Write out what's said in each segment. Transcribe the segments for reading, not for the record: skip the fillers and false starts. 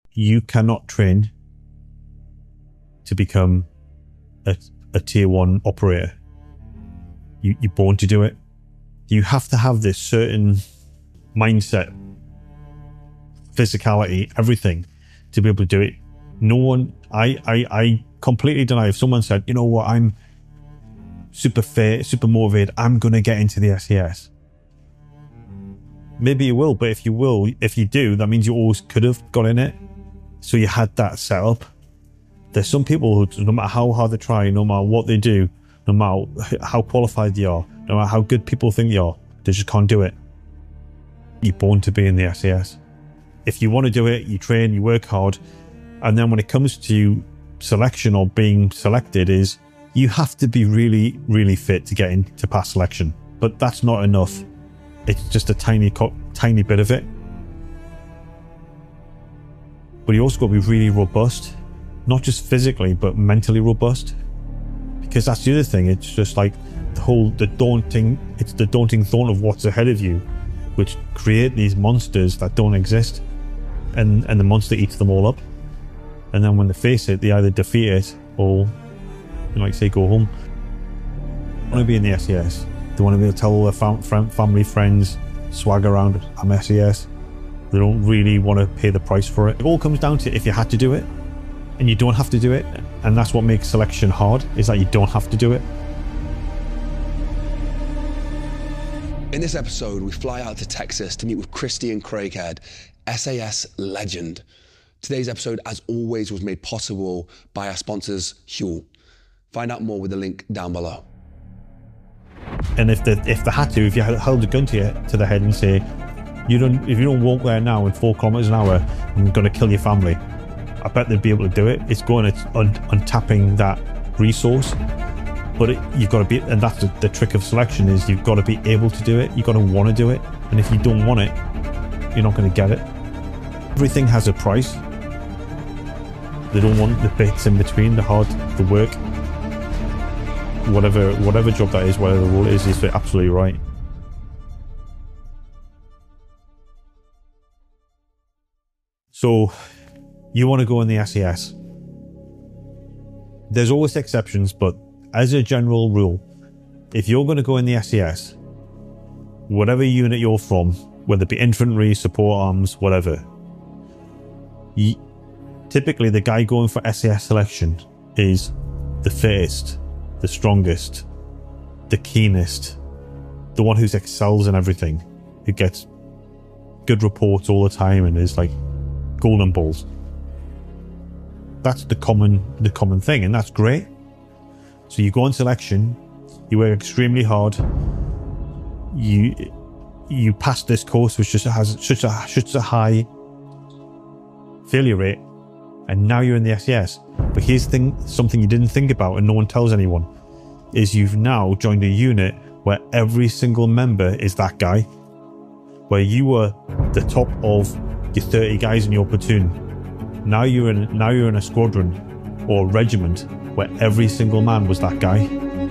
You cannot train to become a tier 1 operator. You're born to do it. You have to have this certain mindset, physicality, everything to be able to do it. No one, I completely deny. If someone said, you know what, I'm super fit, super motivated, I'm going to get into the SES. Maybe you will, but if you do, that means you always could have got in it. So you had that set up. There's some people who, no matter how hard they try, no matter what they do, no matter how qualified they are, no matter how good people think they are, they just can't do it. You're born to be in the SES. If you want to do it, you train, you work hard, and then when it comes to selection or being selected, is you have to be really, really fit to get in to pass selection. But that's not enough. It's just a tiny bit of it. But you also got to be really robust, not just physically, but mentally robust. Because that's the other thing. It's just like the daunting thought of what's ahead of you, which create these monsters that don't exist, and the monster eats them all up. And then when they face it, they either defeat it or, like say, go home. They want to be in the SES. They want to be able to tell all their family, friends, swag around, I'm SES. They don't really want to pay the price for it. It all comes down to if you had to do it, and you don't have to do it. And that's what makes selection hard, is that you don't have to do it. In this episode, we fly out to Texas to meet with Christian Craighead, SAS legend. Today's episode, as always, was made possible by our sponsors, Huel. Find out more with the link down below. And if they had to, if you held a gun to the head and say, if you don't walk there now in 4 kilometers an hour, I'm going to kill your family, I bet they'd be able to do it. It's going to untapping that resource. But you've got to be, and that's the trick of selection, is you've got to be able to do it. You've got to want to do it. And if you don't want it, you're not going to get it. Everything has a price. They don't want the bits in between, the work. Whatever job that is, whatever role it is absolutely right. So, you want to go in the SES. There's always exceptions, but as a general rule, if you're going to go in the SES, whatever unit you're from, whether it be infantry, support arms, whatever, typically the guy going for SES selection is the fittest, the strongest, the keenest, the one who excels in everything, who gets good reports all the time and is like golden balls. That's the common thing, and that's great. So you go on selection, you work extremely hard, you pass this course which just has such a high failure rate, and now you're in the SES. But here's something you didn't think about and no one tells anyone, is you've now joined a unit where every single member is that guy, where you were the top of your 30 guys in your platoon. Now you're in a squadron or a regiment where every single man was that guy.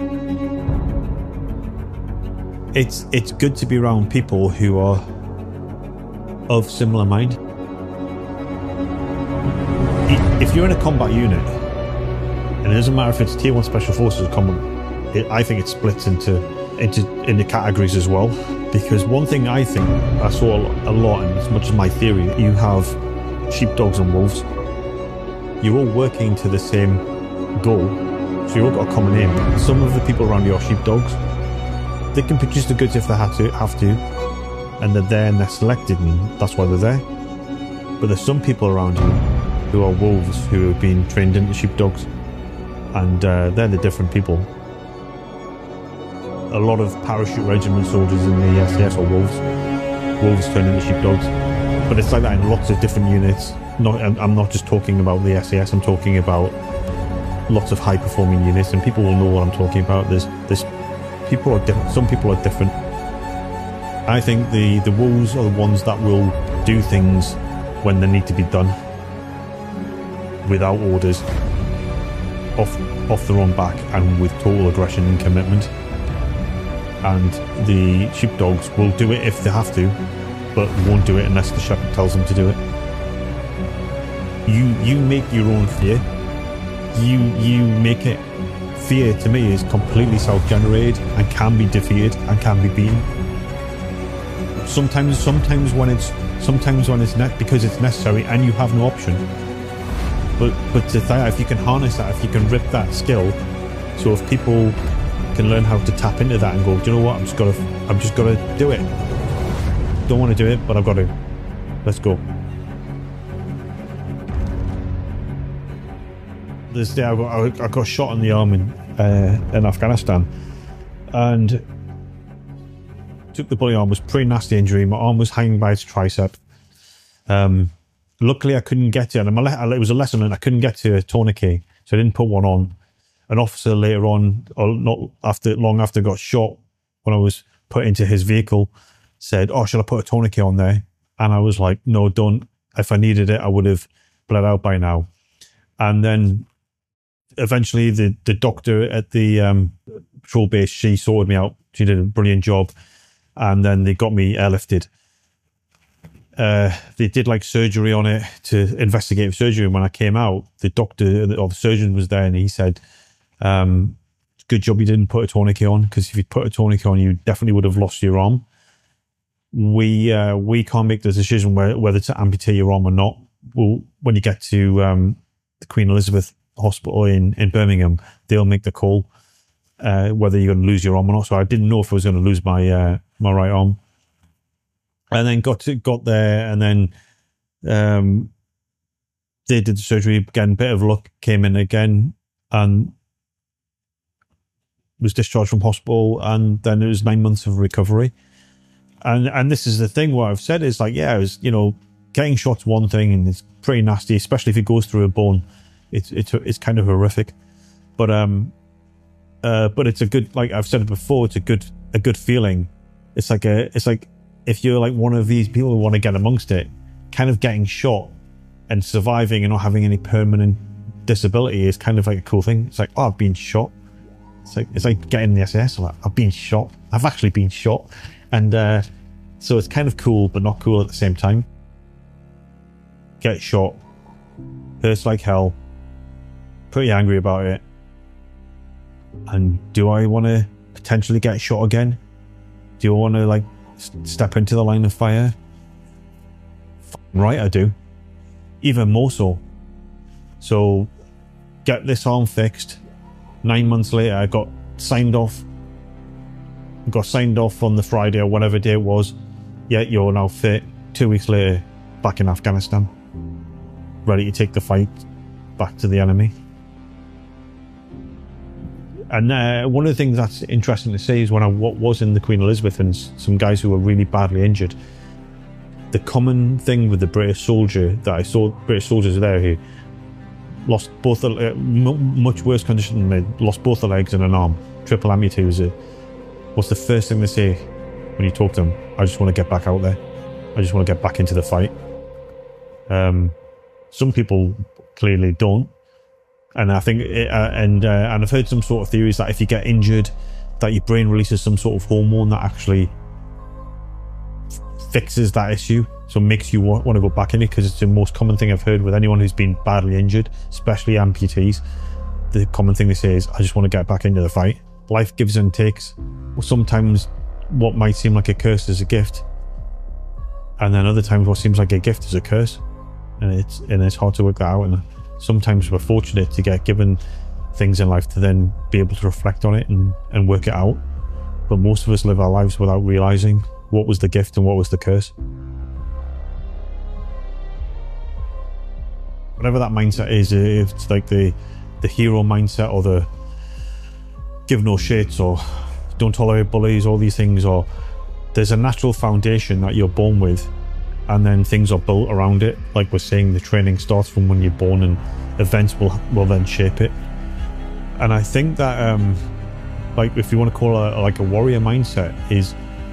It's good to be around people who are of similar mind. If you're in a combat unit, and it doesn't matter if it's Tier 1 Special Forces or combat, I think it splits into categories as well. Because one thing I think I saw a lot, and as much as my theory, you have sheepdogs and wolves. You're all working to the same goal, so you all got a common aim. Some of the people around you are sheepdogs. They can produce the goods if they have to, and they're there and they're selected, and that's why they're there. But there's some people around you who are wolves who have been trained into sheepdogs, and they're the different people. A lot of parachute regiment soldiers in the SES are wolves. Wolves turn into sheepdogs. But it's like that in lots of different units. I'm not just talking about the SES, I'm talking about lots of high-performing units, and people will know what I'm talking about. People are different. Some people are different. I think the wolves are the ones that will do things when they need to be done, without orders, off their own back, and with total aggression and commitment. And the sheepdogs will do it if they have to, but won't do it unless the shepherd tells them to do it. You make your own fear. You make it. Fear to me is completely self-generated and can be defeated and can be beaten. Sometimes when it's because it's necessary and you have no option. But if you can harness that, if you can rip that skill, so if people can learn how to tap into that and go, do you know what? I'm just gotta do it. Don't want to do it, but I've got to. Let's go. This day I got shot in the arm in Afghanistan, and took the bullet arm. Was pretty nasty injury. My arm was hanging by its tricep. Luckily I couldn't get to it, and it was a lesson learned. I couldn't get to a tourniquet, so I didn't put one on. An officer later on, or not long after I got shot, when I was put into his vehicle, said, "Oh, should I put a tourniquet on there?" And I was like, "No, don't. If I needed it, I would have bled out by now." And then eventually the doctor at the patrol base, she sorted me out. She did a brilliant job. And then they got me airlifted. They did like surgery on it, to investigative surgery. And when I came out, the doctor or the surgeon was there, and he said, "Good job you didn't put a tourniquet on, because if you'd put a tourniquet on, you definitely would have lost your arm. We can't make the decision whether to amputate your arm or not. Well, when you get to the Queen Elizabeth Hospital in Birmingham, they'll make the call whether you're going to lose your arm or not." So I didn't know if I was going to lose my my right arm. And then got there, and then they did the surgery again. Bit of luck, came in again, and was discharged from hospital. And then it was 9 months of recovery. And this is the thing. What I've said is like, yeah, it was, getting shot's one thing, and it's pretty nasty, especially if it goes through a bone. It's kind of horrific, but it's a good, like I've said it before, it's a good feeling. It's like if you're like one of these people who want to get amongst it, kind of getting shot and surviving and not having any permanent disability is kind of like a cool thing. It's like, oh, I've been shot. It's like getting the SAS. Like, I've been shot. I've actually been shot, and so it's kind of cool, but not cool at the same time. Get shot, hurts like hell. Pretty angry about it. And do I want to potentially get shot again? Do I want to like step into the line of fire? Right, I do. Even more so. So get this arm fixed. 9 months later, I got signed off. On the Friday or whatever day it was. Yeah, you're now fit. 2 weeks later, back in Afghanistan, ready to take the fight back to the enemy. And one of the things that's interesting to say is when I was in the Queen Elizabeth and some guys who were really badly injured, the common thing with the British soldier that I saw, British soldiers there who lost both, much worse condition than me, lost both the legs and an arm, triple amputee, what's the first thing they say when you talk to them? I just want to get back out there. I just want to get back into the fight. Some people clearly don't. And I think, and I've heard some sort of theories that if you get injured, that your brain releases some sort of hormone that actually fixes that issue, so makes you want to go back in it, because it's the most common thing I've heard with anyone who's been badly injured, especially amputees. The common thing they say is, I just want to get back into the fight. Life gives and takes. Sometimes what might seem like a curse is a gift, and then other times what seems like a gift is a curse, and it's hard to work that out. And sometimes we're fortunate to get given things in life to then be able to reflect on it and work it out. But most of us live our lives without realizing what was the gift and what was the curse. Whatever that mindset is, if it's like the hero mindset, or the give no shits, or don't tolerate bullies, all these things, or there's a natural foundation that you're born with, and then things are built around it. Like we're saying, the training starts from when you're born, and events will then shape it. And I think that like if you want to call it like a warrior mindset, is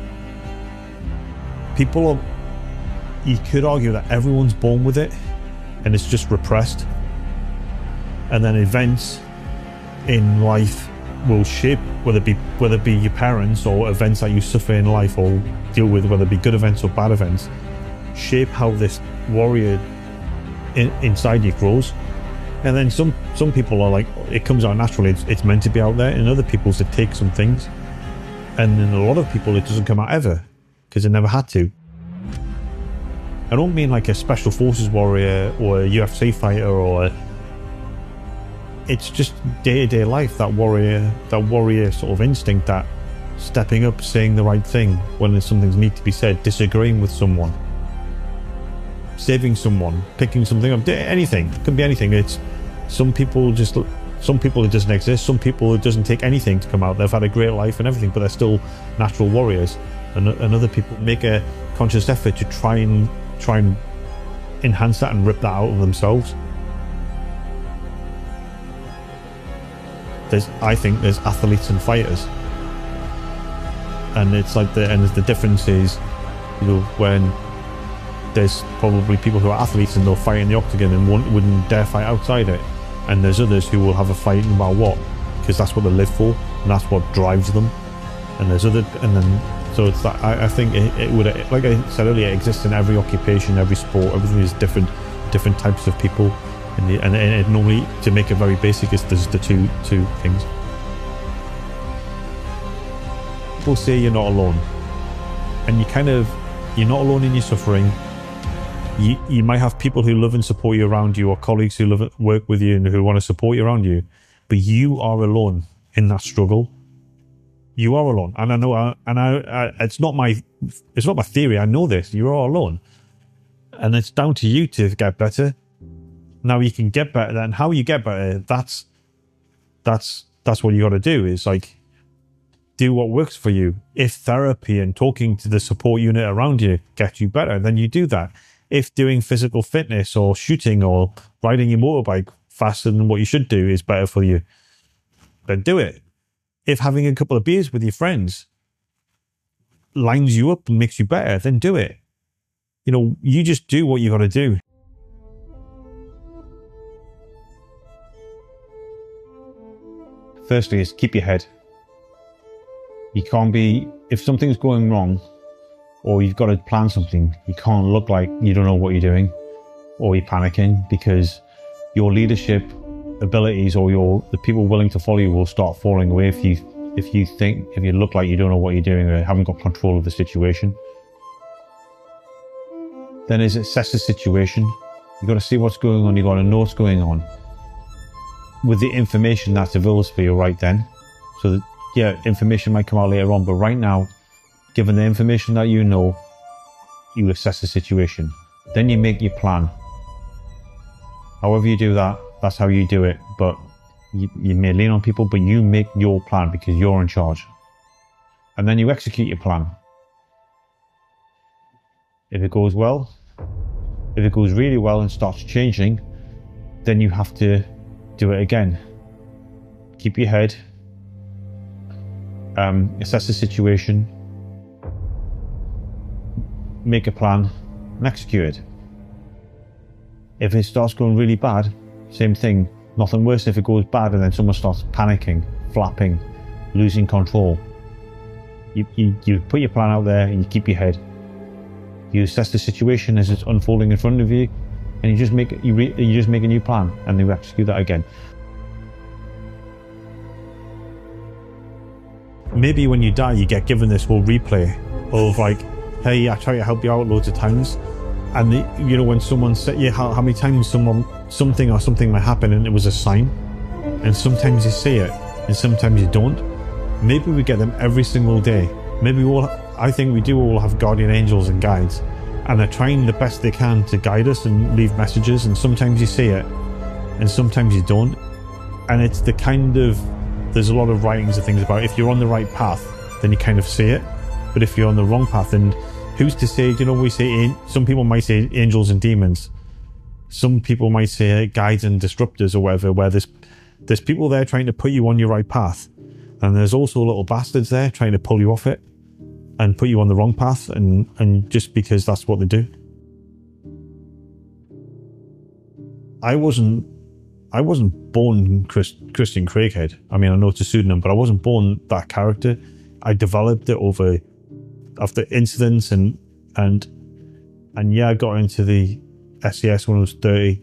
you could argue that everyone's born with it and it's just repressed, and then events in life will shape, whether it be your parents or events that you suffer in life or deal with, whether it be good events or bad events, shape how this warrior inside you grows. And then some people are like, it comes out naturally, it's meant to be out there. And other people's, it takes some things. And in a lot of people, it doesn't come out ever, because it never had to. I don't mean like a special forces warrior or a UFC fighter, or it's just day-to-day life, that warrior sort of instinct, that stepping up, saying the right thing when there's something that needs to be said, disagreeing with someone, saving someone, picking something up, anything. It can be anything. It's some people it doesn't exist. Some people it doesn't take anything to come out. They've had a great life and everything, but they're still natural warriors. And other people make a conscious effort to try and enhance that and rip that out of themselves. I think there's athletes and fighters, and it's like the difference is, you know, when there's probably people who are athletes and they'll fight in the octagon and wouldn't dare fight outside it, and there's others who will have a fight no matter what, because that's what they live for and that's what drives them. And there's so it's that I think it would, like I said earlier, it exists in every occupation, every sport. Everything is different types of people, and it normally, to make it very basic, is there's the two things. People say you're not alone, and you're not alone in your suffering. You might have people who love and support you around you, or colleagues who work with you and who want to support you around you, but you are alone in that struggle. You are alone, and I know, it's not my theory. I know this. You are alone, and it's down to you to get better. Now you can get better, and how you get better, that's what you got to do. Is like, do what works for you. If therapy and talking to the support unit around you gets you better, then you do that. If doing physical fitness or shooting or riding your motorbike faster than what you should do is better for you, then do it. If having a couple of beers with your friends lines you up and makes you better, then do it. You know, you just do what you got to do. Firstly, is keep your head. You can't be, if something's going wrong, or you've got to plan something, you can't look like you don't know what you're doing, or you're panicking, because your leadership abilities or the people willing to follow you will start falling away if you look like you don't know what you're doing or haven't got control of the situation. Then is assess the situation. You got to see what's going on. You got to know what's going on with the information that's available for you right then. So that, yeah, information might come out later on, but right now, given the information that you know, you assess the situation. Then you make your plan. However you do that, that's how you do it. But you may lean on people, but you make your plan because you're in charge. And then you execute your plan. If it goes well, if it goes really well and starts changing, then you have to do it again. Keep your head, assess the situation, make a plan, and execute it. If it starts going really bad, same thing. Nothing worse if it goes bad and then someone starts panicking, flapping, losing control. You put your plan out there and you keep your head. You assess the situation as it's unfolding in front of you, and you just make a new plan, and you execute that again. Maybe when you die, you get given this whole replay of like, hey, I try to help you out loads of times, and you know, when someone said, yeah, how many times something might happen and it was a sign, and sometimes you see it and sometimes you don't. Maybe we get them every single day. Maybe I think we do all have guardian angels and guides, and they're trying the best they can to guide us and leave messages, and sometimes you see it and sometimes you don't. And it's the kind of, there's a lot of writings and things about if you're on the right path, then you kind of see it, but if you're on the wrong path, then who's to say? You know, we say, some people might say angels and demons, some people might say guides and disruptors or whatever, where there's people there trying to put you on your right path, and there's also little bastards there trying to pull you off it and put you on the wrong path, and just because that's what they do. I wasn't born Christian Craighead. I mean, I know it's a pseudonym, but I wasn't born that character. I developed it after incidents, and yeah, I got into the SAS when I was 30.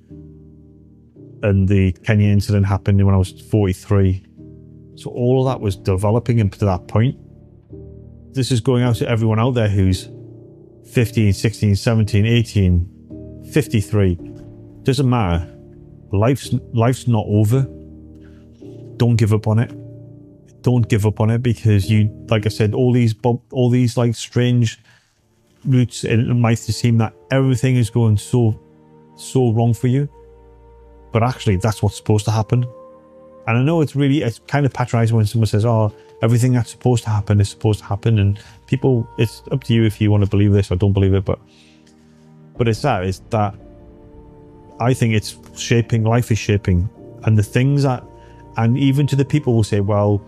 And the Kenya incident happened when I was 43. So all of that was developing up to that point. This is going out to everyone out there who's 15, 16, 17, 18, 53. Doesn't matter. Life's not over. Don't give up on it. Don't give up on it, because you, like I said, all these like strange routes, it might seem that everything is going so wrong for you, but actually that's what's supposed to happen. And I know it's kind of patronizing when someone says, oh, everything that's supposed to happen is supposed to happen, and people, it's up to you if you want to believe this or don't believe it, but it's that I think it's shaping, life is shaping, and the things that, and even to the people who say, well,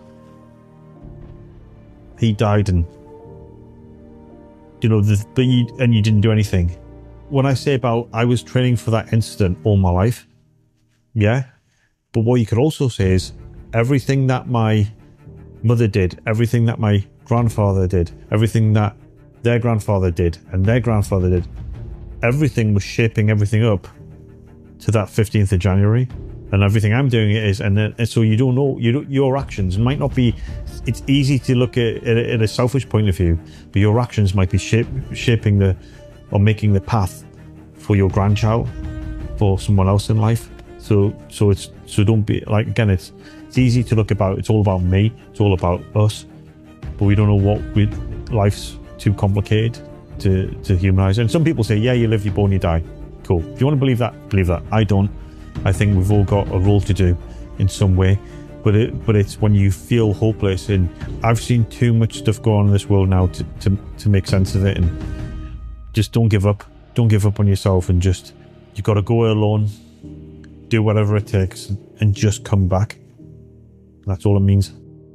he died and, you know, and you didn't do anything. When I say about, I was training for that incident all my life, yeah, but what you could also say is everything that my mother did, everything that my grandfather did, everything that their grandfather did and their grandfather did, everything was shaping everything up to that 15th of January. And everything I'm doing is, and so you don't know, your actions might not be, it's easy to look at a selfish point of view, but your actions might be shaping or making the path for your grandchild, for someone else in life. So don't be like, again, it's easy to look about, it's all about me, it's all about us, but we don't know life's too complicated to humanize. And some people say, yeah, you live, you born, you die. Cool. If you want to believe that, believe that. I don't. I think we've all got a role to do in some way, but it's when you feel hopeless, and I've seen too much stuff go on in this world now to make sense of it, and just don't give up. Don't give up on yourself, and just, you got to go alone, do whatever it takes, and just come back. That's all it means.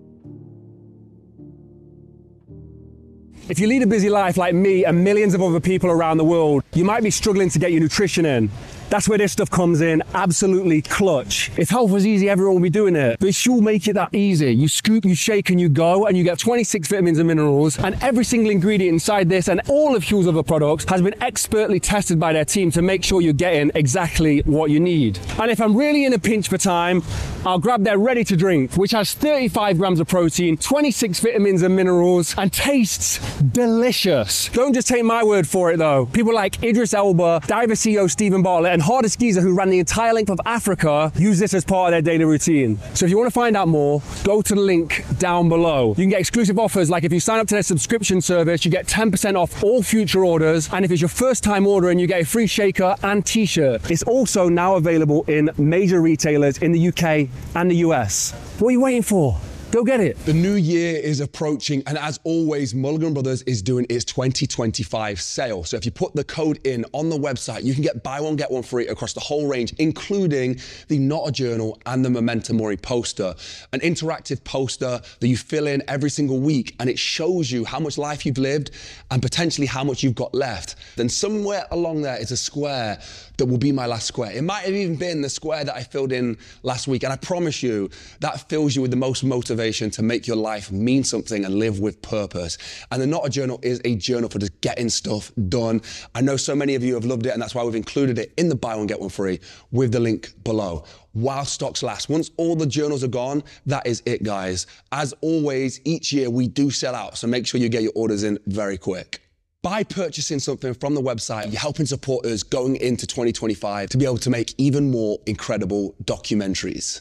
If you lead a busy life like me and millions of other people around the world, you might be struggling to get your nutrition in. That's where this stuff comes in, absolutely clutch. If health was easy, everyone would be doing it. But Huel make it that easy. You scoop, you shake, and you go, and you get 26 vitamins and minerals, and every single ingredient inside this and all of Huel's other products has been expertly tested by their team to make sure you're getting exactly what you need. And if I'm really in a pinch for time, I'll grab their ready to drink, which has 35 grams of protein, 26 vitamins and minerals, and tastes delicious. Don't just take my word for it though. People like Idris Elba, Diver CEO Stephen Bartlett, and Hardest Geezer, who ran the entire length of Africa, use this as part of their daily routine. So if you want to find out more, go to the link down below. You can get exclusive offers, like if you sign up to their subscription service, you get 10% off all future orders, and if it's your first time ordering, you get a free shaker and t-shirt. It's also now available in major retailers in the UK and the US. What are you waiting for? Go get it. The new year is approaching, and as always, Mulligan Brothers is doing its 2025 sale. So if you put the code in on the website, you can get buy one, get one free across the whole range, including the Not a Journal and the Memento Mori poster. An interactive poster that you fill in every single week, and it shows you how much life you've lived and potentially how much you've got left. Then somewhere along there is a square that will be my last square. It might have even been the square that I filled in last week, and I promise you, that fills you with the most motivation to make your life mean something and live with purpose. And the Not a Journal is a journal for just getting stuff done. I know so many of you have loved it, and that's why we've included it in the buy one, get one free with the link below. While stocks last. Once all the journals are gone, that is it, guys. As always, each year we do sell out, so make sure you get your orders in very quick. By purchasing something from the website, you're helping support us going into 2025 to be able to make even more incredible documentaries.